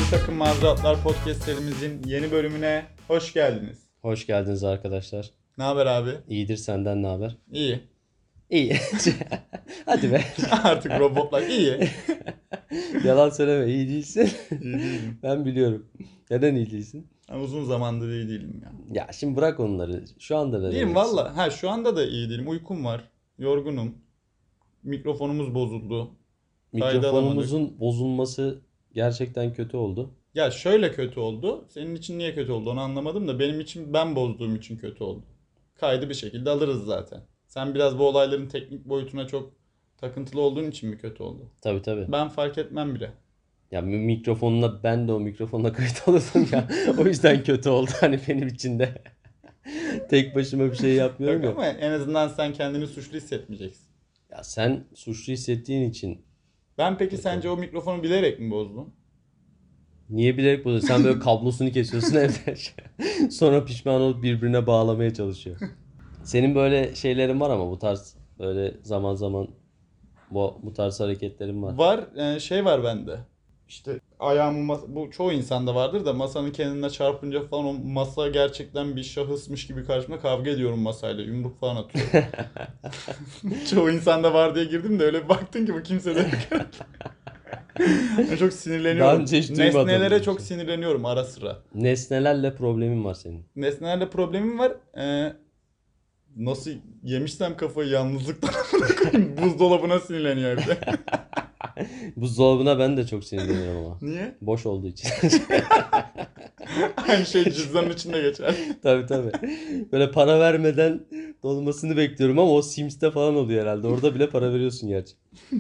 takım Mazuratlar podcast serimizin yeni bölümüne hoş geldiniz. Hoş geldiniz arkadaşlar. Ne haber abi? İyidir, senden ne haber? İyi. İyi. Hadi be. Artık robotlar iyi. Yalan söyleme, iyi değilsin. İyi değilim. Ben biliyorum. Neden iyi değilsin? Ben uzun zamandır iyi değilim ya. Ya şimdi bırak onları. Şu anda neden Değilim iyisin? valla. Ha şu anda da iyi değilim. Uykum var. Yorgunum. Mikrofonumuz bozuldu. Kaydı Mikrofonumuzun bozulması gerçekten kötü oldu. Ya şöyle kötü oldu. Senin için niye kötü oldu onu anlamadım da benim için ben bozduğum için kötü oldu. Kaydı bir şekilde alırız zaten. Sen biraz bu olayların teknik boyutuna çok takıntılı olduğun için mi kötü oldu? Tabii tabii. Ben fark etmem bile. Ya mikrofonla ben de o mikrofonla kayıt alıyordum ya. O yüzden kötü oldu hani benim için de. Tek başıma bir şey yapmıyorum Yok ya. ama en azından sen kendini suçlu hissetmeyeceksin. Ya sen suçlu hissettiğin için Ben peki sence o mikrofonu bilerek mi bozdun? niye bilerek bozuyorsun? Sen böyle kablosunu kesiyorsun evde. Sonra pişman olup birbirine bağlamaya çalışıyor. Senin böyle şeylerin var ama bu tarz böyle zaman zaman bu tarz hareketlerin var. Var, şey var bende. İşte ayağımı bu çoğu insanda vardır da masanın kendine çarpınca falan o masa gerçekten bir şahısmış gibi karşımda kavga ediyorum masayla. Yumruk falan atıyorum. Çoğu insanda var diye girdim de öyle bir baktın ki bu kimse de yok. Ben çok Daha sinirleniyorum. önce hiç duymadım Nesnelere böyle çok şey. sinirleniyorum ara sıra. Nesnelerle problemin var senin. Nesnelerle problemim var. Nasıl yemişsem kafayı yalnızlıktan amına koyayım, buzdolabına sinirleniyor evde. Buzdolabına ben de çok sinirleniyorum ama. Niye? Boş olduğu için. Aynı şey cüzdanın içinde geçer. Tabii tabii. Böyle para vermeden dolmasını bekliyorum ama o Sims'te falan oluyor herhalde. Orada bile para veriyorsun gerçi.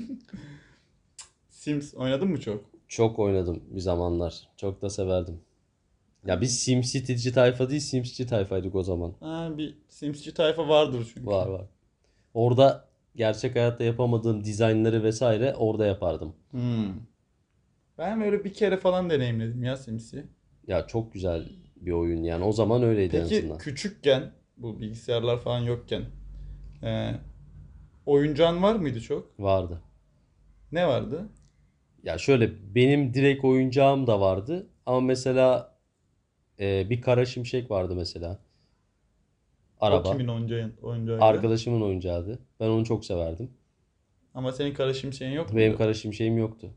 Sims oynadın mı çok? Çok oynadım bir zamanlar. Çok da severdim. Ya biz SimCity'ci tayfa değil, Sims'ci tayfaydık o zaman. Ha, bir Sims'ci tayfa vardır çünkü. Var var. Orada gerçek hayatta yapamadığım dizaynları vesaire orada yapardım. Hmm. Ben böyle bir kere falan deneyimledim ya Sims'i. Ya çok güzel bir oyun yani. O zaman öyleydi en Peki azından. küçükken bu bilgisayarlar falan yokken e, oyuncağın var mıydı çok? Vardı. Ne vardı? Ya şöyle benim direkt oyuncağım da vardı. Ama mesela bir kara şimşek vardı mesela. O Araba. kimin oyuncağıydı? Arkadaşımın oyuncağıydı. Ben onu çok severdim. Ama senin kara şimşeğin yok Benim muydu? kara şimşeğim yoktu.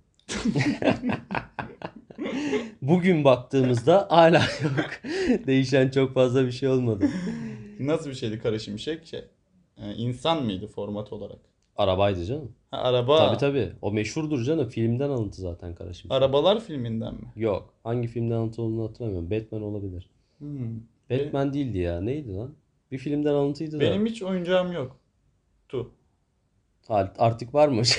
Bugün baktığımızda hala yok. Değişen çok fazla bir şey olmadı. Nasıl bir şeydi kara şimşek? İnsan mıydı format olarak? Arabaydı canım. Ha, araba. Tabii tabii. O meşhurdur canım. Filmden alıntı zaten kara şimşek. Arabalar filminden mi? Yok. Hangi filmden alıntı olduğunu hatırlamıyorum. Batman olabilir. Hmm. Batman değildi ya. Neydi lan? Bir filmden alıntıydı da. Benim hiç oyuncağım yok. Tu. Artık var mı?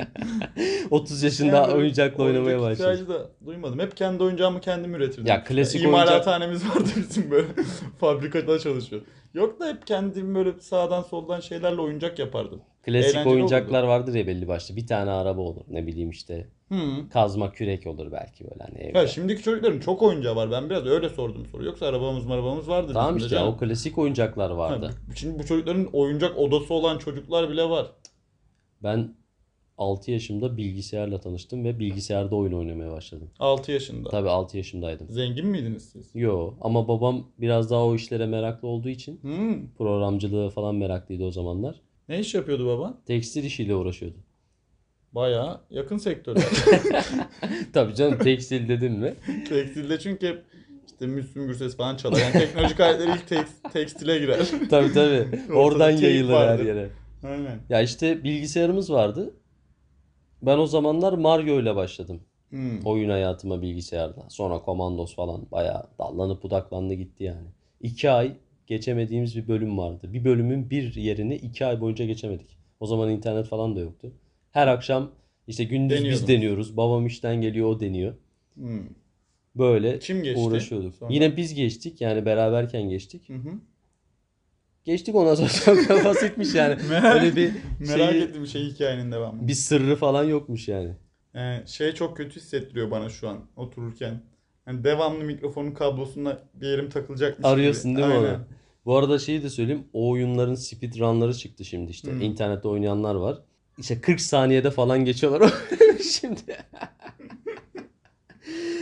30 yaşında Yani böyle oyuncakla oynamaya oyuncak başladı. ihtiyacı da duymadım. Hep kendi oyuncağımı kendim üretirdim. Ya klasik İmalathanemiz vardı bizim böyle. Fabrikada çalışıyor. Yok da hep kendim böyle sağdan soldan şeylerle oyuncak yapardım. Klasik Eğlenceli oyuncaklar olurdu. vardır ya belli başlı. Bir tane araba olur. Ne bileyim işte. Hmm. Kazma kürek olur belki böyle hani Ya evde. şimdiki çocukların çok oyuncağı var. Ben biraz öyle sordum soru. Yoksa arabamız vardı Tamam bizim de işte ya, canım. o klasik oyuncaklar Ha, vardı. şimdi bu çocukların oyuncak odası olan çocuklar bile var. Ben 6 yaşımda bilgisayarla tanıştım ve bilgisayarda oyun oynamaya başladım. 6 yaşında. Tabii 6 yaşındaydım. Zengin miydiniz siz? Yo ama babam biraz daha o işlere meraklı olduğu için Hmm. programcılığı falan meraklıydı o zamanlar. Ne iş yapıyordu baban? Tekstil işiyle uğraşıyordu. Bayağı yakın sektörler. Tabii canım tekstil dedim mi? Tekstilde çünkü hep işte Müslüm Gürses falan çalar. Yani teknolojik aletler ilk tekstile girer. Tabii tabii. Oradan teyp yayılır her vardır. yere. Aynen. Ya işte bilgisayarımız vardı. Ben o zamanlar Mario ile başladım. Hmm. Oyun hayatıma bilgisayarda. Sonra Commandos falan bayağı dallanıp budaklandı gitti yani. 2 ay geçemediğimiz bir bölüm vardı. Bir bölümün bir yerini 2 ay boyunca geçemedik. O zaman internet falan da yoktu. Her akşam işte gündüz biz Deniyordum. deniyoruz. Babam işten geliyor o deniyor. Hmm. Böyle Kim geçti uğraşıyorduk. sonra? Yine biz geçtik yani beraberken geçtik. Hı hı. Geçtik ondan sonra çok basitmiş yani. Öyle bir Merak şeyi, ettim hikayenin devamı. bir sırrı falan yokmuş yani. Şey çok kötü hissettiriyor bana şu an otururken. Yani devamlı mikrofonun kablosuna bir yerim takılacakmış Arıyorsun gibi. değil mi Aynen. onu? Bu arada şeyi de söyleyeyim. O oyunların speedrunları çıktı şimdi işte. Hmm. İnternette oynayanlar var. İşte 40 saniyede falan geçiyorlar o şimdi.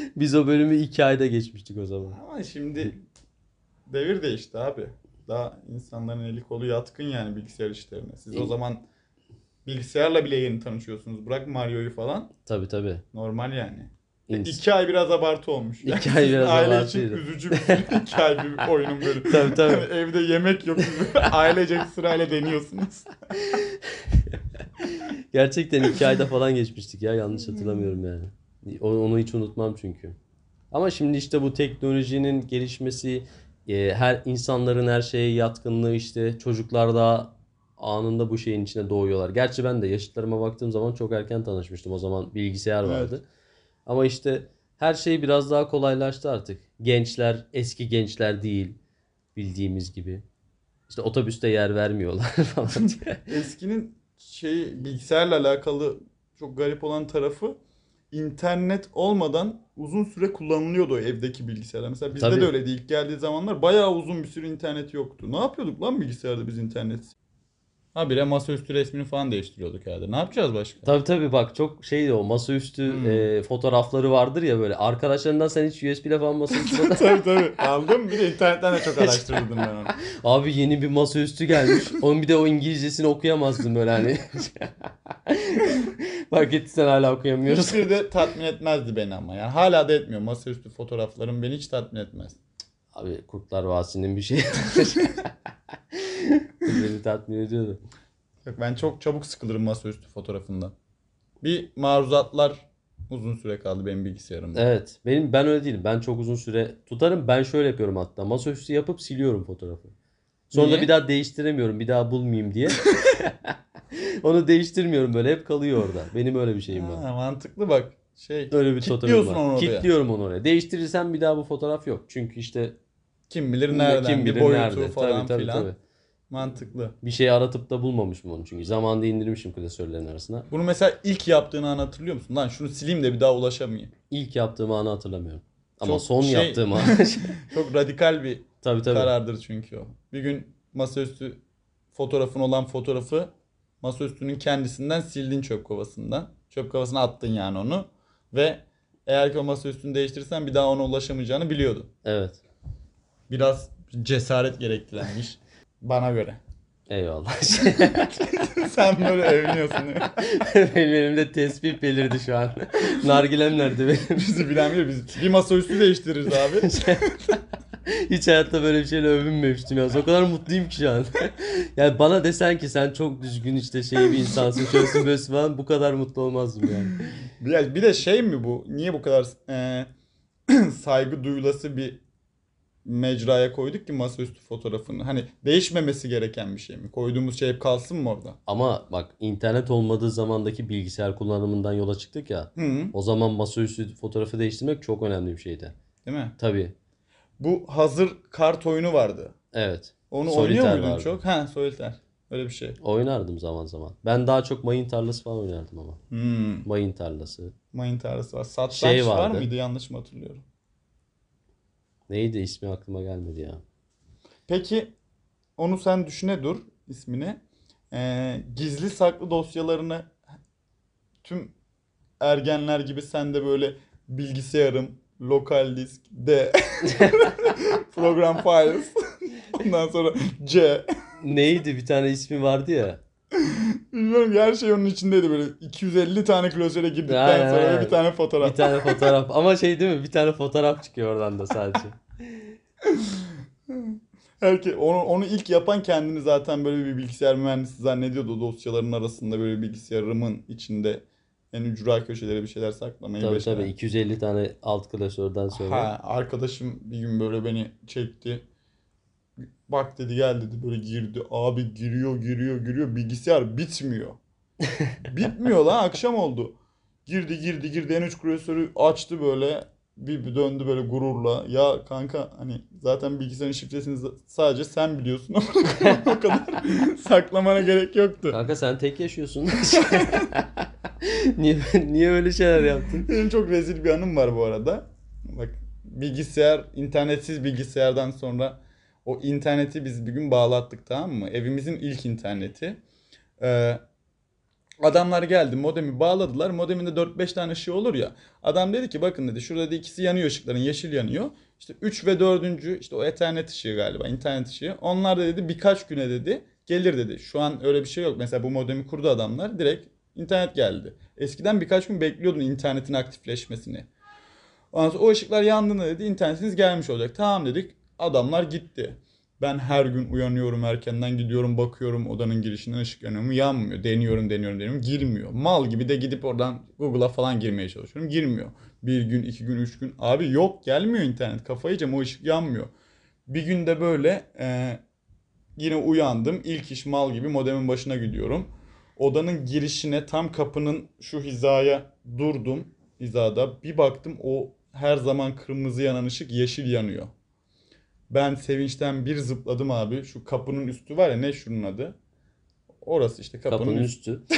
Biz o bölümü 2 ayda geçmiştik o zaman. Ama şimdi devir değişti abi. Daha insanların eli kolu yatkın yani bilgisayar işlerine. Siz o zaman bilgisayarla bile yeni tanışıyorsunuz. Bırak Mario'yu falan. Tabii tabii. Normal yani. İns- 2 ay biraz abartı olmuş. 2 ay biraz aile abartıydı. için üzücü bir süre. 2 ay bir oyunun böyle. Tabii tabii. Yani evde yemek yok. Ailecek sırayla deniyorsunuz. Gerçekten 2 ayda falan geçmiştik ya, yanlış hatırlamıyorum yani. Onu hiç unutmam çünkü. Ama şimdi işte bu teknolojinin gelişmesi, her insanların her şeye yatkınlığı, işte çocuklar daha anında bu şeyin içine doğuyorlar. Gerçi ben de yaşıtlarıma baktığım zaman çok erken tanışmıştım. O zaman bilgisayar Evet. vardı. Ama işte her şey biraz daha kolaylaştı artık. Gençler eski gençler değil bildiğimiz gibi. İşte otobüste yer vermiyorlar falan diye. Eskinin bilgisayarla alakalı çok garip olan tarafı internet olmadan uzun süre kullanılıyordu o evdeki bilgisayarlar. Mesela bizde Tabii. de öyleydi. İlk geldiği zamanlar bayağı uzun bir süre internet yoktu. Ne yapıyorduk lan bilgisayarda biz internet? Habire masaüstü resmini falan değiştiriyorduk herhalde. Ne yapacağız başka? Tabii tabii, bak çok şeydi o masaüstü fotoğrafları vardır ya böyle. Arkadaşlarından sen hiç USB ile falan masaüstü fotoğraf... Tabii. Aldım. Bir de internetten de çok araştırdım ben onu. Abi yeni bir masaüstü gelmiş. Onun bir de o İngilizcesini okuyamazdım böyle hani. Fark ettiysen hala okuyamıyoruz. Hiçbiri de tatmin etmezdi beni ama. Yani hala da etmiyor. Masaüstü fotoğraflarım beni hiç tatmin etmez. Abi Kurtlar Vadisi'nin bir şeyi. Beni tatmin ediyordu. Yok, ben çok çabuk sıkılırım masaüstü fotoğrafından. Bir maruzatlar uzun süre kaldı benim bilgisayarımda. Evet. Ben öyle değilim. Ben çok uzun süre tutarım. Ben şöyle yapıyorum hatta. Masaüstü yapıp siliyorum fotoğrafı. Sonra Niye? da bir daha değiştiremiyorum. Bir daha bulmayayım diye. Onu değiştirmiyorum, böyle hep kalıyor orada. Benim öyle bir şeyim var. Ha, mantıklı bak. Öyle bir totemim Kilitliyorsun var. onu oraya. Kilitliyorum onu oraya. Değiştirirsem bir daha bu fotoğraf yok. Çünkü işte Kim bilir nereden kim bir bilir boyutu nerede. falan Tabii filan. tabii. Mantıklı. Bir şey aratıp da bulmamışım onu çünkü. Zamanında indirmişim klasörlerin arasına. Bunu mesela ilk yaptığını an hatırlıyor musun? Lan şunu sileyim de bir daha ulaşamayayım. İlk yaptığım anı hatırlamıyorum. Ama Çok son şey- yaptığım an. Çok radikal bir Tabii tabii. karardır çünkü o. Bir gün masaüstü fotoğrafın olan fotoğrafı masaüstünün kendisinden sildin çöp kovasından. Çöp kovasına attın yani onu. Ve eğer ki o masaüstünü değiştirirsen bir daha ona ulaşamayacağını biliyordun. Evet. Biraz cesaret gerektiren bir iş. Bana göre. Eyvallah. Sen böyle övünüyorsun. Benim elimde tespih belirdi şu an. Nargilem nerede benim? Bizi bilen bilir. Biz bir masaüstü değiştiririz abi. Hiç hayatta böyle bir şeyle övünmemiştim ya. O kadar mutluyum ki şu an. Yani bana desen ki sen çok düzgün işte bir insansın, şöylesin böylesin falan, bu kadar mutlu olmazdım yani. Bir de şey mi bu? Niye bu kadar saygı duyulası bir mecraya koyduk ki masaüstü fotoğrafını? Hani değişmemesi gereken bir şey mi? Koyduğumuz şey hep kalsın mı orada? Ama bak, internet olmadığı zamandaki bilgisayar kullanımından yola çıktık ya. Hı, O zaman masaüstü fotoğrafı değiştirmek çok önemli bir şeydi. değil mi? Tabii. Bu hazır kart oyunu vardı. Evet. Onu Solitaire oynuyor muydun vardı. çok? Ha, Solitaire. Öyle bir şey. Oynardım zaman zaman. Ben daha çok mayın tarlası falan oynardım ama. Hmm. Mayın tarlası. Mayın tarlası var. Satranç Şey var vardı. mıydı? Yanlış mı hatırlıyorum? Neydi ismi, aklıma gelmedi ya. Peki onu sen düşüne dur ismini. Gizli saklı dosyalarını tüm ergenler gibi sen de böyle bilgisayarım, lokal disk, D, program files, ondan sonra C. Neydi, bir tane ismi vardı ya. Bilmiyorum ki her şey onun içindeydi böyle 250 tane klasöre girdikten Aynen, sonra aynen. ve bir tane fotoğraf. Bir tane fotoğraf. Ama değil mi? Bir tane fotoğraf çıkıyor oradan da sadece. Onu ilk yapan kendini zaten böyle bir bilgisayar mühendisi zannediyordu. O dosyaların arasında böyle bilgisayarımın içinde en ücra köşelere bir şeyler saklamayı Tabii başaran. tabii, 250 tane alt klasörden sonra. Ha, arkadaşım bir gün böyle beni çekti. Bak dedi, gel dedi, böyle girdi. Abi giriyor. Bilgisayar bitmiyor. Bitmiyor lan, akşam oldu. Girdi en uç klasörü açtı böyle. Bir döndü böyle gururla. Ya kanka, hani zaten bilgisayarın şifresini sadece sen biliyorsun ama o kadar saklamana gerek yoktu. Kanka sen tek yaşıyorsun. Niye öyle şeyler yaptın? Benim çok rezil bir anım var bu arada. Bak, internetsiz bilgisayardan sonra o interneti biz bir gün bağlattık, tamam mı? Evimizin ilk interneti. Ee, Adamlar geldi, modemi bağladılar. Modeminde 4-5 tane ışığı olur ya. Adam dedi ki bakın dedi, şurada dedi ikisi yanıyor, ışıkların yeşil yanıyor. İşte 3 ve 4. işte o Ethernet ışığı galiba, internet ışığı. Onlar da dedi birkaç güne dedi gelir dedi. Şu an öyle bir şey yok. Mesela bu modemi kurdu adamlar, direkt internet geldi. Eskiden birkaç gün bekliyordun internetin aktifleşmesini. Ondan sonra o ışıklar yandığında dedi internetiniz gelmiş olacak. Tamam dedik. Adamlar gitti. Ben her gün uyanıyorum, erkenden gidiyorum, bakıyorum odanın girişinden ışık yanıyor mu? Yanmıyor. Deniyorum. Girmiyor. Mal gibi de gidip oradan Google'a falan girmeye çalışıyorum. Girmiyor. Bir gün, 2 gün, 3 gün. Abi yok, gelmiyor internet. Kafayı yiyeceğim, o ışık yanmıyor. Bir günde böyle yine uyandım. İlk iş mal gibi modemin başına gidiyorum. Odanın girişine, tam kapının şu hizaya durdum. Hizada bir baktım, o her zaman kırmızı yanan ışık yeşil yanıyor. Ben sevinçten bir zıpladım abi. Şu kapının üstü var ya, ne şunun adı? Orası işte kapının Kapının üstü. üstü.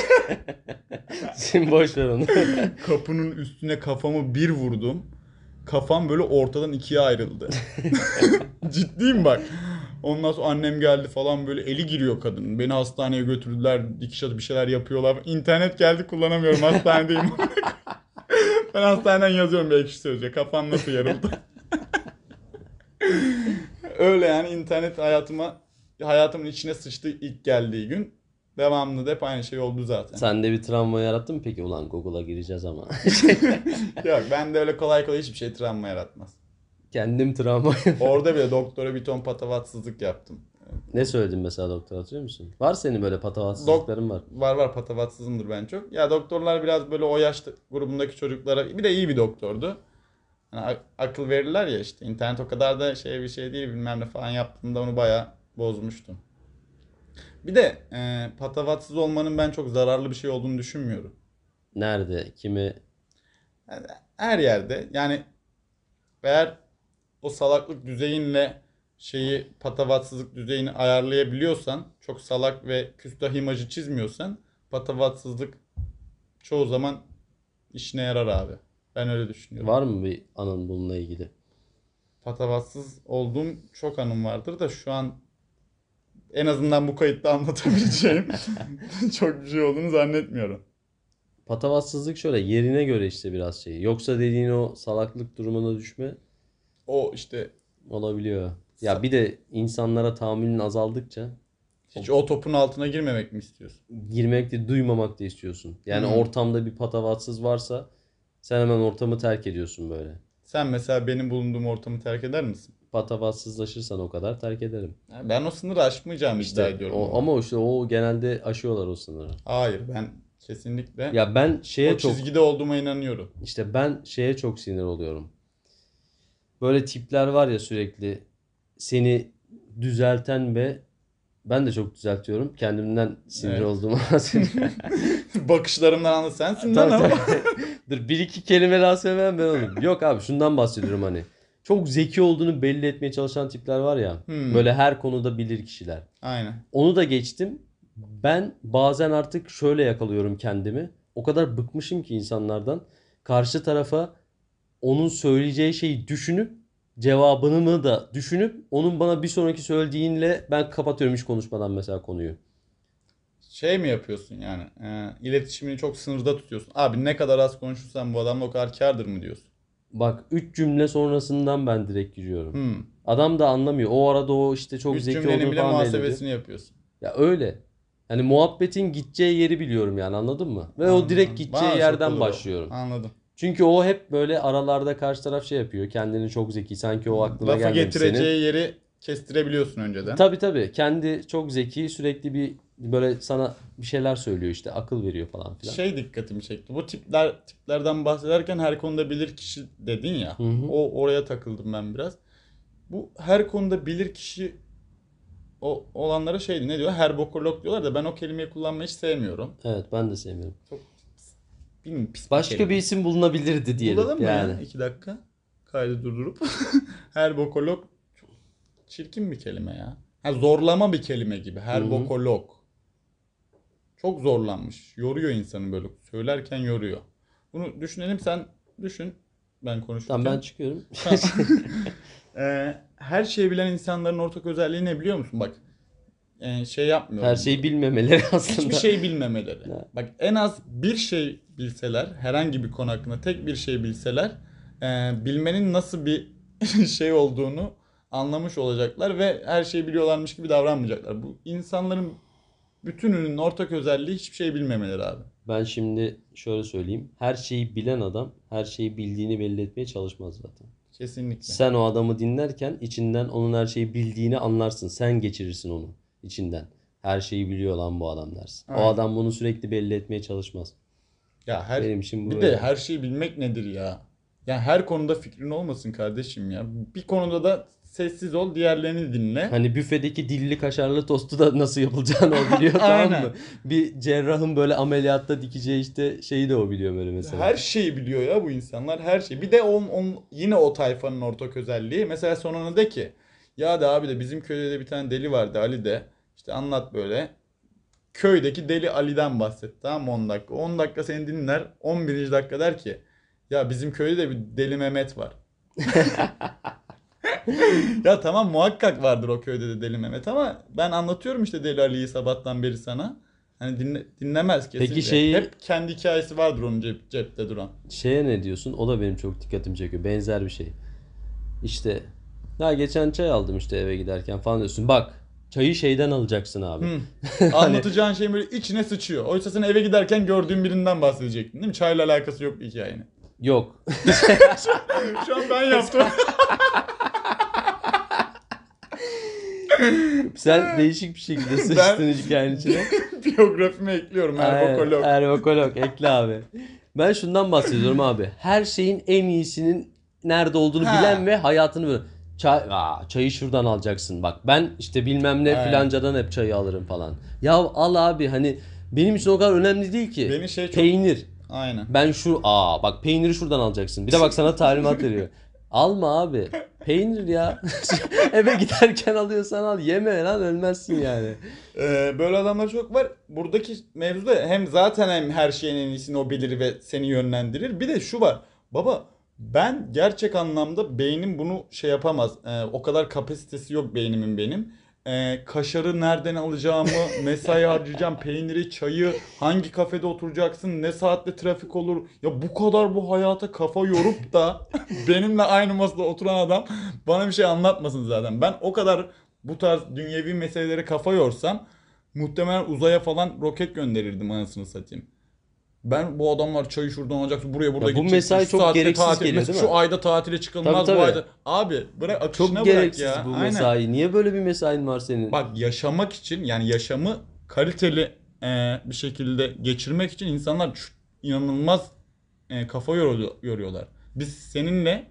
Sen boş ver onu. Kapının üstüne kafamı bir vurdum. Kafam böyle ortadan ikiye ayrıldı. Ciddiyim bak. Ondan sonra annem geldi falan, böyle eli giriyor kadının. Beni hastaneye götürdüler. Dikiş atıp bir şeyler yapıyorlar. İnternet geldi, kullanamıyorum, hastanedeyim. Ben hastaneden yazıyorum bir ekşi sözlüğe. Kafam nasıl yarıldı? Öyle yani, internet hayatımın içine sıçtı ilk geldiği gün. Devamlı da hep aynı şey oldu zaten. Sen de bir travma yarattın mı peki? Ulan Google'a gireceğiz ama. Yok, ben de öyle kolay kolay hiçbir şey travma yaratmaz. Kendim travma. Orada bile doktora bir ton patavatsızlık yaptım. Ne söyledin mesela doktor, hatırlıyor musun? Var senin böyle patavatsızlıkların var. Var, patavatsızımdır ben çok. Ya doktorlar biraz böyle o yaş grubundaki çocuklara, bir de iyi bir doktordu. Yani akıl verirler ya, işte internet o kadar da bir şey değil bilmem ne falan yaptığımda onu bayağı bozmuştum. Bir de patavatsız olmanın ben çok zararlı bir şey olduğunu düşünmüyorum. Nerede? Kimi? Yani her yerde yani, eğer o salaklık düzeyinle patavatsızlık düzeyini ayarlayabiliyorsan, çok salak ve küstah imajı çizmiyorsan, patavatsızlık çoğu zaman işine yarar abi. Ben öyle düşünüyorum. Var mı bir anın bununla ilgili? Patavatsız olduğum çok anım vardır da şu an en azından bu kayıtta anlatabileceğim çok bir şey olduğunu zannetmiyorum. Patavatsızlık şöyle yerine göre işte biraz şey. Yoksa dediğin o salaklık durumuna düşme O işte olabiliyor. sa- Ya bir de insanlara tahammülün azaldıkça hiç o topun altına girmemek mi istiyorsun? girmek de duymamak da istiyorsun. Yani Hmm. ortamda bir patavatsız varsa sen hemen ortamı terk ediyorsun böyle. Sen mesela benim bulunduğum ortamı terk eder misin? Patavatsızlaşırsan o kadar terk ederim. Yani ben o sınırı aşmayacağımı iddia İşte ediyorum o, ama. ama işte o genelde aşıyorlar o sınırı. Hayır, ben kesinlikle Ya ben şeye o çok çizgide olduğuma inanıyorum. işte ben şeye çok sinir oluyorum. Böyle tipler var ya, sürekli seni düzelten ve ben de çok düzeltiyorum. Kendimden sinir Evet. olduğumu bahsediyorum. Bakışlarımdan anla, sensin lan Tabii ama. tabii. Dur, bir iki kelime daha söylemem ben onu. Yok abi, şundan bahsediyorum hani. Çok zeki olduğunu belli etmeye çalışan tipler var ya. Hmm, Böyle her konuda bilir kişiler. aynen. Onu da geçtim. Ben bazen artık şöyle yakalıyorum kendimi. O kadar bıkmışım ki insanlardan. Karşı tarafa onun söyleyeceği şeyi düşünüp cevabını mı da düşünüp onun bana bir sonraki söylediğinle ben kapatıyorum hiç konuşmadan mesela konuyu. Şey mi yapıyorsun yani? İletişimini çok sınırda tutuyorsun. Abi ne kadar az konuşursan bu adamla o kadar kârdır mı diyorsun? Bak 3 cümle sonrasından ben direkt giriyorum. Hmm. Adam da anlamıyor. O arada o işte çok 3 zeki cümlenin olduğunu bile falan belli ediyor. muhasebesini yapıyorsun. Ya öyle. Hani muhabbetin gideceği yeri biliyorum yani, anladın mı? Ve o direkt Anladım. gideceği Bana çok yerden olur o. başlıyorum. Anladım. Çünkü o hep böyle aralarda karşı taraf şey yapıyor. Kendini çok zeki, sanki o aklına Lafı gelmemiş senin. getireceği yeri kestirebiliyorsun önceden. Tabii tabii. Kendi çok zeki, sürekli bir böyle sana bir şeyler söylüyor, işte akıl veriyor falan filan. Dikkatimi çekti. Bu tiplerden bahsederken her konuda bilir kişi dedin ya. Hı hı. Oraya takıldım ben biraz. Bu her konuda bilir kişi olanlara ne diyor? Herbokolog diyorlar da ben o kelimeyi kullanmayı hiç sevmiyorum. Evet, ben de sevmiyorum. Çok bilmiyorum, pis bir Başka kelime. bir isim bulunabilirdi diyelim Bulalım mı yani. ya? 2 dakika. Kaydı durdurup. Herbokolog çok çirkin bir kelime ya. Ha, zorlama bir kelime gibi. Herbokolog. Çok zorlanmış. Yoruyor insanı böyle. Söylerken yoruyor. Bunu düşünelim, sen düşün. Ben konuşurken. Tamam, ben çıkıyorum. Tamam. Her şeyi bilen insanların ortak özelliği ne biliyor musun? Bak, şey yapmıyorum. Her şeyi bilmemeleri aslında. Hiçbir şey bilmemeleri. Ya. Bak en az bir şey bilseler, herhangi bir konu hakkında tek bir şey bilseler, bilmenin nasıl bir şey olduğunu anlamış olacaklar ve her şeyi biliyorlarmış gibi davranmayacaklar. Bu insanların bütününün ortak özelliği hiçbir şey bilmemeleri abi. Ben şimdi şöyle söyleyeyim. Her şeyi bilen adam her şeyi bildiğini belli etmeye çalışmaz zaten. Kesinlikle. Sen o adamı dinlerken içinden onun her şeyi bildiğini anlarsın. Sen geçirirsin onu içinden. Her şeyi biliyor lan bu adam dersin. O Aynen. adam bunu sürekli belli etmeye çalışmaz. Ya Benim için bu bir öyle. de her şeyi bilmek nedir ya? Yani her konuda fikrin olmasın kardeşim ya. Bir konuda da sessiz ol, diğerlerini dinle. Hani büfedeki dilli kaşarlı tostu da nasıl yapılacağını o biliyor tamam Aynen. mı? Bir cerrahın böyle ameliyatta dikeceği işte şeyi de o biliyor böyle mesela. Her şeyi biliyor ya bu insanlar, her şeyi. Bir de yine o tayfanın ortak özelliği. Mesela sonuna de ki ya da abi de bizim köyde de bir tane deli vardı Ali de. İşte anlat böyle. Köydeki deli Ali'den bahset, tamam mı, 10 dakika. 10 dakika seni dinler. 11. dakika der ki ya bizim köyde de bir deli Mehmet var. Ya tamam, muhakkak vardır o köyde de deli Mehmet ama ben anlatıyorum işte Deli Ali'yi sabahtan beri sana. Hani dinlemez kesinlikle. Peki şeyi Hep kendi hikayesi vardır onun cepte duran. şeye ne diyorsun? O da benim çok dikkatimi çekiyor. Benzer bir şey. İşte ya geçen çay aldım işte eve giderken falan diyorsun. Bak çayı şeyden alacaksın abi. Hı. Hani Anlatacağın şey böyle içine sıçıyor. Oysa sen eve giderken gördüğün birinden bahsedecektin değil mi? Çayla alakası yok bir hikayenin. yok. Şu an ben yaptım. Sen değişik bir şekilde sıçtın hikayenin içine. Biyografime ekliyorum Erbokolog. Erbokolog ekle abi. Ben şundan bahsediyorum abi. Her şeyin en iyisinin nerede olduğunu Ha. bilen ve hayatını böyle çayı şuradan alacaksın. Bak ben işte bilmem ne Aynen. filancadan hep çayı alırım falan. Ya al abi hani benim için o kadar önemli değil ki. Beni şey çok... Peynir. Aynen. Ben bak peyniri şuradan alacaksın. Bir de bak sana talimat veriyor. Alma abi. Peynir ya. Eve giderken alıyorsan al. Yeme lan ölmezsin yani. Böyle adamlar çok var. Buradaki mevzuda hem zaten hem her şeyin en iyisini o bilir ve seni yönlendirir. Bir de şu var. Baba ben gerçek anlamda beynim bunu şey yapamaz. O kadar kapasitesi yok beynimin benim. Kaşarı nereden alacağımı, mesai harcayacağım, peyniri, çayı, hangi kafede oturacaksın, ne saatte trafik olur. Ya bu kadar bu hayata kafa yorup da benimle aynı masada oturan adam bana bir şey anlatmasın zaten. Ben o kadar bu tarz dünyevi meselelere kafa yorsam muhtemelen uzaya falan roket gönderirdim anasını satayım. Ben bu adamlar çayı şuradan alacaksın, buraya burada Ya bu gideceksin. mesai Şu çok saatte gereksiz tatil, geliyor mesela değil mi? şu ayda tatile çıkılmaz, Tabii, bu tabii. ayda. Abi bırak akışına Çok bırak gereksiz ya. bu Aynen. mesai. Niye böyle bir mesain var senin? Bak yaşamak için, yani yaşamı kaliteli bir şekilde geçirmek için insanlar inanılmaz kafa yoruyorlar. Biz seninle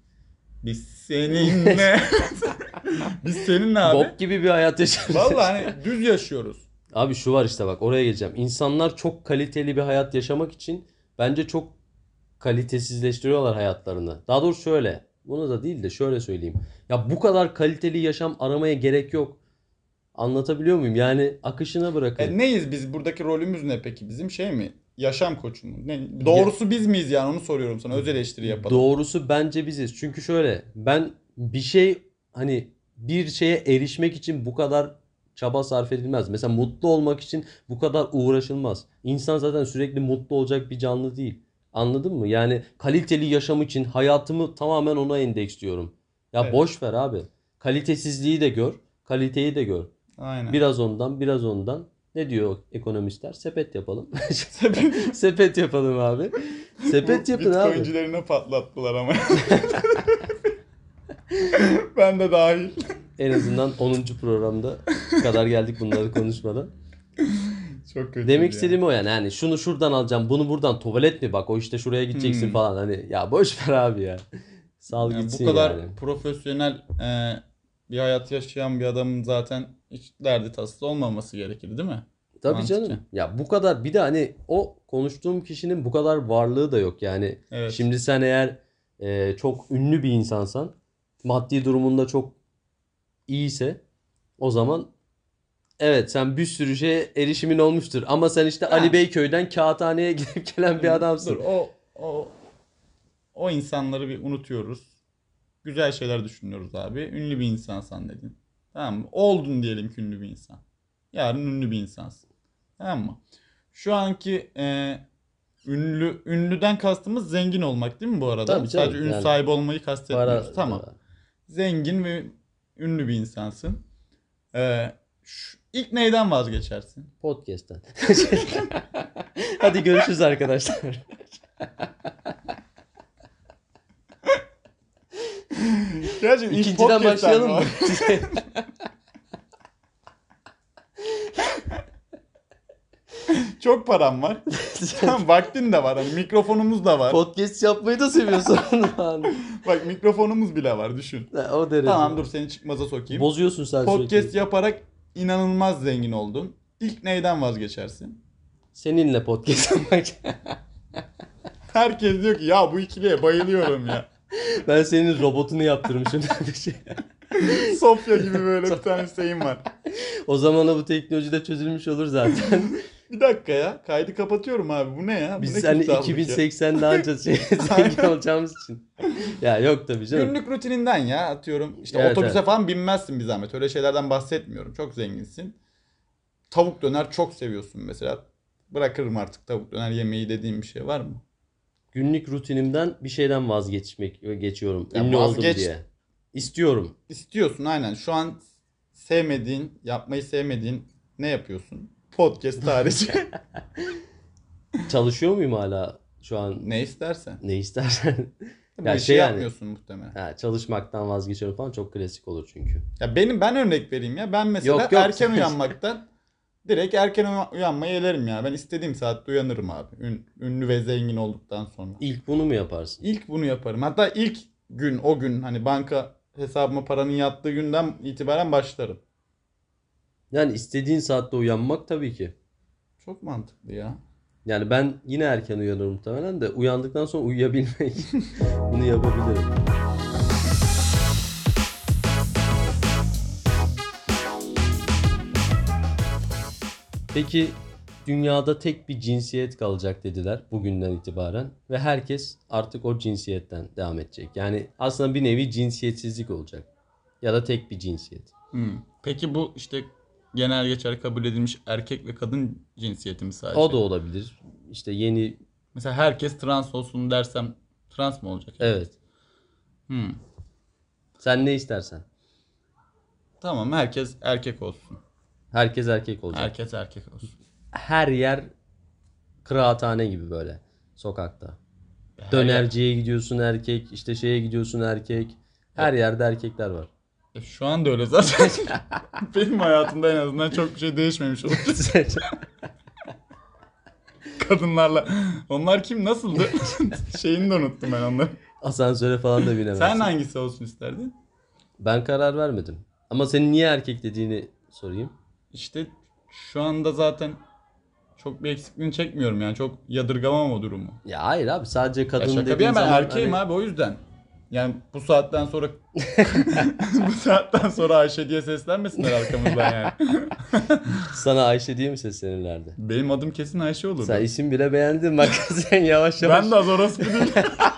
biz seninle biz seninle abi Bok gibi bir hayat yaşıyoruz. vallahi hani düz yaşıyoruz. Abi şu var işte bak oraya geleceğim. İnsanlar çok kaliteli bir hayat yaşamak için bence çok kalitesizleştiriyorlar hayatlarını. Daha doğrusu şöyle. Bunu da değil de şöyle söyleyeyim. Ya bu kadar kaliteli yaşam aramaya gerek yok. Anlatabiliyor muyum? Yani akışına bırakın. Neyiz biz? Buradaki rolümüz ne peki? Bizim şey mi? Yaşam koçu mu? Ne? Doğrusu biz miyiz yani? Onu soruyorum sana. Öz eleştiri yapalım. Doğrusu bence biziz. Çünkü şöyle ben bir şey hani bir şeye erişmek için bu kadar çaba sarf edilmez. Mesela mutlu olmak için bu kadar uğraşılmaz. İnsan zaten sürekli mutlu olacak bir canlı değil. Anladın mı? Yani kaliteli yaşam için hayatımı tamamen ona endeksliyorum. Ya Evet. boş ver abi. Kalitesizliği de gör, kaliteyi de gör. Aynen. Biraz ondan, biraz ondan. Ne diyor ekonomistler? Sepet yapalım. Sepet yapalım abi. Sepet Bu yapın abi. Bitcoin'cilerine patlattılar ama. Ben de dahil. En azından 10. programda kadar geldik bunları konuşmadan. Çok kötü Demek ya. istediğim o yani. Hani şunu şuradan alacağım, bunu buradan tuvalet mi bak o işte şuraya gideceksin Hmm. falan. Hani ya boş ver abi ya. Sal Yani gitsin bu kadar yani. profesyonel bir hayat yaşayan bir adamın zaten hiç derdi tasası olmaması gerekir değil mi? Tabii Mantıklı. canım. Ya bu kadar bir de hani o konuştuğum kişinin bu kadar varlığı da yok. Yani Evet. şimdi sen eğer çok ünlü bir insansan maddi durumunda çok iyiyse o zaman evet sen bir sürü şeye erişimin olmuştur. Ama sen işte Ha. Ali Beyköy'den kağıthaneye gidip gelen bir adamsın. Dur, o insanları bir unutuyoruz. Güzel şeyler düşünüyoruz abi. Ünlü bir insansan dedin. Tamam mı? Oldun diyelim ki ünlü bir insan. Yarın ünlü bir insansın. Tamam mı? Şu anki ünlüden kastımız zengin olmak değil mi bu arada? Tabii canım, Sadece ün yani sahibi olmayı kastetmiyoruz. para Tamam. da. Zengin ve ünlü bir insansın. İlk neyden vazgeçersin? Podcast'ten. Hadi görüşürüz arkadaşlar. Gerçekten ilk İkinciden podcast'ten başlayalım mı? Çok param var. Tamam, vaktin de var. Hani mikrofonumuz da var. Podcast yapmayı da seviyorsun. Bak, mikrofonumuz bile var, düşün. O derece. Tamam, dur seni çıkmaza sokayım. Bozuyorsun sen Podcast sürekli. yaparak inanılmaz zengin oldun. İlk neyden vazgeçersin? Seninle podcast yapmak. Herkes diyor ki ya bu ikiliye bayılıyorum ya. Ben senin robotunu yaptırmışım. Sofya gibi böyle bir tane şeyim var. O zaman bu teknoloji de çözülmüş olur zaten. Bir dakika ya. Kaydı kapatıyorum abi. Bu ne ya? Bu Biz ne hani küstahlık ya? 2080'de anca zengin olacağımız için. Ya yok tabii canım. Günlük rutininden ya, atıyorum. İşte Evet, otobüse evet. falan binmezsin bir zahmet. Öyle şeylerden bahsetmiyorum. Çok zenginsin. Tavuk döner çok seviyorsun mesela. Bırakırım artık tavuk döner yemeği dediğim bir şey var mı? Günlük rutinimden bir şeyden geçiyorum. Ya Ünlü oldum vazgeç- diye. İstiyorum. İstiyorsun aynen. Şu an yapmayı sevmediğin ne yapıyorsun? Podcast harici. Çalışıyor muyum hala şu an? Ne istersen. Ne istersen. Bu Ya işi şey yani. yapmıyorsun muhtemelen. Ha, çalışmaktan vazgeçiyorum falan çok klasik olur çünkü. Ya ben örnek vereyim ya. Ben mesela Yok, yok. erken uyanmaktan direkt erken uyanmayı elerim ya. Ben istediğim saatte uyanırım abi. Ünlü ve zengin olduktan sonra. İlk bunu mu yaparsın? İlk bunu yaparım. Hatta ilk gün, o gün hani banka hesabıma paranın yattığı günden itibaren başlarım. Yani istediğin saatte uyanmak tabii ki. Çok mantıklı ya. Yani ben yine erken uyanırım muhtemelen de uyandıktan sonra uyuyabilmek. Bunu yapabilirim. Peki dünyada tek bir cinsiyet kalacak dediler bugünden itibaren ve herkes artık o cinsiyetten devam edecek. Yani aslında bir nevi cinsiyetsizlik olacak ya da tek bir cinsiyet. Peki bu işte genel geçer kabul edilmiş erkek ve kadın cinsiyeti mi sadece? O da olabilir. İşte yeni, Mesela herkes trans olsun dersem trans mı olacak? evet. Hmm. Sen ne istersen. Tamam, herkes erkek olsun. Herkes erkek olacak. Herkes erkek olsun. Her yer kıraathane gibi böyle sokakta. Her Dönerciye gidiyorsun erkek, işte şeye gidiyorsun erkek. Her yerde erkekler var. Şu anda öyle zaten. Benim hayatımda en azından çok bir şey değişmemiş oldu. Kadınlarla. Onlar kim, nasıldı? Şeyini de unuttum ben onları. Asansöre falan da binemezsin. Sen hangisi olsun isterdin? Ben karar vermedim. Ama senin niye erkek dediğini sorayım. İşte şu anda zaten çok bir eksikliğini çekmiyorum yani. Çok yadırgamam o durumu. Ya hayır abi, sadece Ya kadın şaka bir dediğin yana, ben zaman erkeğim hani- abi, o yüzden. Yani bu saatten sonra bu saatten sonra Ayşe diye seslenmesinler arkamızdan yani. sana Ayşe diye mi seslenirlerdi? Benim adım kesin Ayşe olurdu. Sen isim bile beğendin bak sen yavaş yavaş. Ben de az orospu değilim.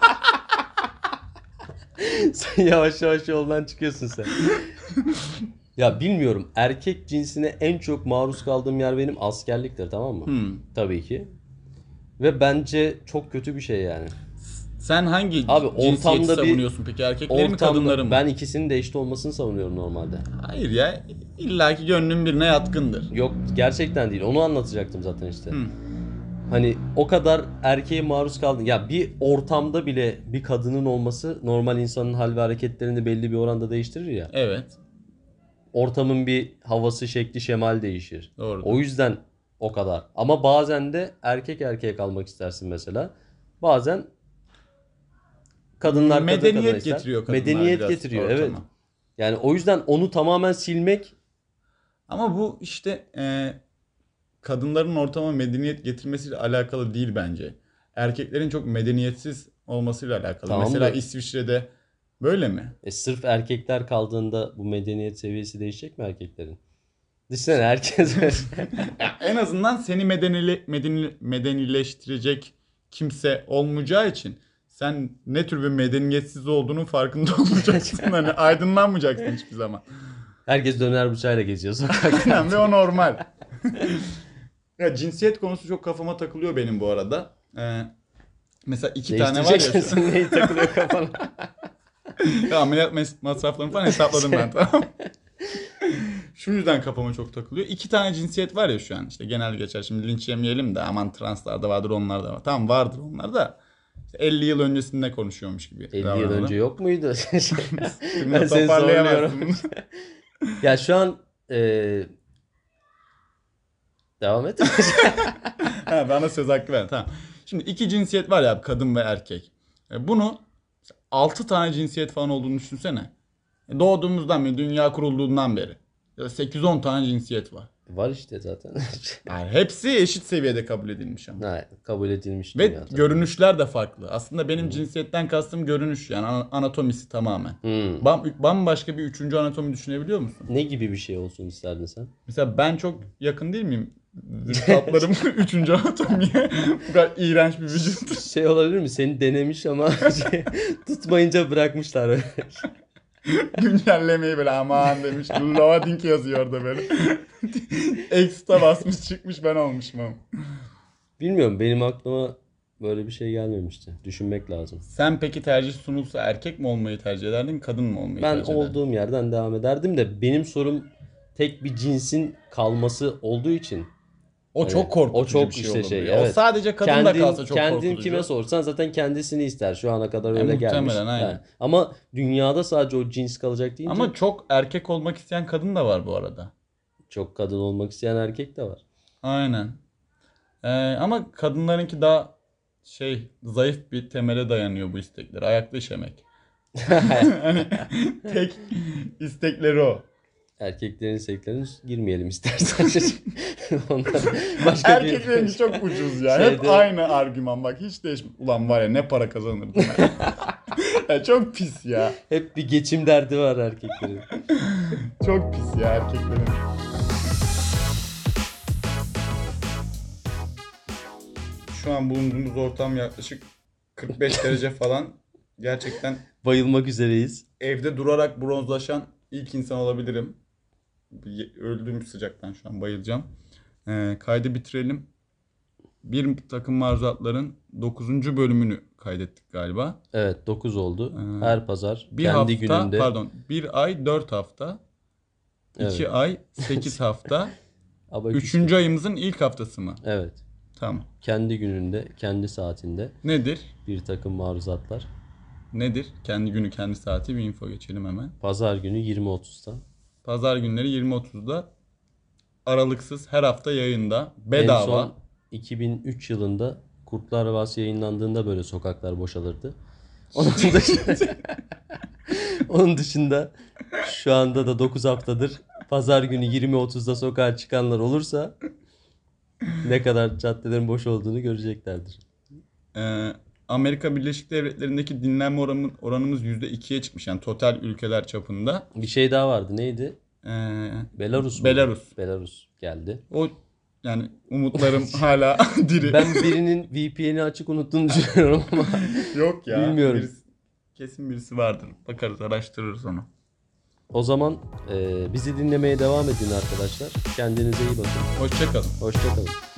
Sen yavaş yavaş yoldan çıkıyorsun sen. Ya bilmiyorum, erkek cinsine en çok maruz kaldığım yer benim askerliktir, tamam mı? Tabii ki. Ve bence çok kötü bir şey yani. Sen hangi Abi, cinsiyeti ortamda bir- savunuyorsun peki? Erkekleri mi, kadınları mı? ben ikisinin de eşit olmasını savunuyorum normalde. Hayır ya. İllaki gönlün birine yatkındır. Yok, gerçekten değil. Onu anlatacaktım zaten işte. Hani o kadar erkeğe maruz kaldın. Ya bir ortamda bile bir kadının olması normal insanın hal ve hareketlerini belli bir oranda değiştirir ya. Evet. Ortamın bir havası, şekli, şemal değişir. Doğru. O yüzden o kadar. Ama bazen de erkek erkeğe kalmak istersin mesela. Bazen kadınlar kadın Medeniyet kadına ister. getiriyor kadınlar Medeniyet biraz getiriyor, ortama. evet. Yani o yüzden onu tamamen silmek, Ama bu işte kadınların ortama medeniyet getirmesiyle alakalı değil bence. Erkeklerin çok medeniyetsiz olmasıyla alakalı. Tamam Mesela da- İsviçre'de böyle mi? sırf erkekler kaldığında bu medeniyet seviyesi değişecek mi erkeklerin? Düşünsene herkes En azından seni medenileştirecek kimse olmayacağı için sen ne tür bir medeniyetsiz olduğunun farkında olmayacaksın. Hani aydınlanmayacaksın hiçbir zaman. Herkes döner bıçağıyla geziyor sokakta. Yani ve o normal. Ya cinsiyet konusu çok kafama takılıyor benim bu arada. Mesela 2 tane var ya. Değiştireceksin neyi takılıyor kafana. Ya ameliyat masraflarını falan hesapladım ben, tamam. Şu yüzden kafama çok takılıyor. 2 tane cinsiyet var ya şu an. İşte genel geçer. Şimdi linç yemeyelim de aman translar da vardır, onlar da var. Tamam, vardır onlar da. İşte 50 yıl öncesinde konuşuyormuş gibi. 50 yıl önce yok muydu? Şimdi Ben seni toparlayamazsın. Ya şu an devam et. Ha, bana söz hakkı ver. Tamam. Şimdi 2 cinsiyet var ya, kadın ve erkek. Bunu 6 tane cinsiyet falan olduğunu düşünsene. Doğduğumuzdan beri, dünya kurulduğundan beri. Ya da 8-10 tane cinsiyet var. Var işte zaten. Yani hepsi eşit seviyede kabul edilmiş ama. Ha, kabul edilmiş Ve dünya tabii. görünüşler de farklı. Aslında benim cinsiyetten kastım görünüş, yani anatomisi tamamen. Hmm. Bambaşka bir üçüncü anatomi düşünebiliyor musun? Ne gibi bir şey olsun isterdin sen? Mesela ben çok yakın değil miyim? Vücutlarım üçüncü anatomiye. Bu kadar iğrenç bir vücut. Şey olabilir mi? Seni denemiş ama tutmayınca bırakmışlar öyle. Güncellemeyi böyle aman demiş. Loading yazıyor orada böyle. Extra basmış çıkmış, ben olmuşum ama. Bilmiyorum, benim aklıma böyle bir şey gelmemişti. Düşünmek lazım. Sen peki tercih sunulsa erkek mi olmayı tercih ederdin, kadın mı olmayı Ben tercih ederdin? olduğum yerden devam ederdim de benim sorum tek bir cinsin kalması olduğu için. O çok korkutucu o çok bir şey işte olurdu şey, ya. O evet. sadece kadın da kalsa çok kendin korkutucu. kime sorsan zaten kendisini ister. Şu ana kadar öyle gelmiş. Muhtemelen, aynen. Yani. Ama dünyada sadece o cins kalacak deyince Ama çok erkek olmak isteyen kadın da var bu arada. çok kadın olmak isteyen erkek de var. Aynen. Ama kadınlarınki daha zayıf bir temele dayanıyor bu istekleri. Ayakta işemek. Hani tek istekleri o. Erkeklerin isteklerine girmeyelim istersen. Ondan başka Erkeklerinki çok ucuz ya. Hep Şeyde- aynı argüman, bak hiç değişmiyor. Ulan var ya, ne para kazanırdım ben. Ya çok pis ya. hep bir geçim derdi var erkeklerin. Çok pis ya erkeklerin. Şu an bulunduğumuz ortam yaklaşık 45 derece falan. Gerçekten Bayılmak üzereyiz. evde durarak bronzlaşan ilk insan olabilirim. Öldüğüm sıcaktan şu an bayılacağım. Kaydı bitirelim. Bir takım maruzatların 9. bölümünü kaydettik galiba. Evet, 9 oldu. Her pazar Bir kendi hafta, gününde. pardon, 1 ay 4 hafta. 2 Evet. ay 8 hafta. Ama 3. ayımızın ilk haftası mı? Evet. Tamam. Kendi gününde, kendi saatinde Nedir? bir takım maruzatlar. Nedir? Kendi günü, kendi saati, bir info geçelim hemen. Pazar günü 20.30'da. Pazar günleri 20.30'da aralıksız her hafta yayında. En Bedava. son 2003 yılında Kurtlar Vadisi yayınlandığında böyle sokaklar boşalırdı. Onun dışında şu anda da 9 haftadır pazar günü 20.30'da sokağa çıkanlar olursa ne kadar caddelerin boş olduğunu göreceklerdir. Amerika Birleşik Devletleri'ndeki dinlenme oranımız %2'ye çıkmış. Yani total ülkeler çapında. Bir şey daha vardı. Neydi? Belarus mu? Belarus. Belarus geldi. O, yani umutlarım hala diri. Ben birinin VPN'i açık unuttuğunu düşünüyorum ama Yok ya. Bilmiyorum. Kesin birisi vardır. Bakarız, araştırırız onu. o zaman bizi dinlemeye devam edin arkadaşlar. Kendinize iyi bakın. Hoşça kalın. Hoşça kalın.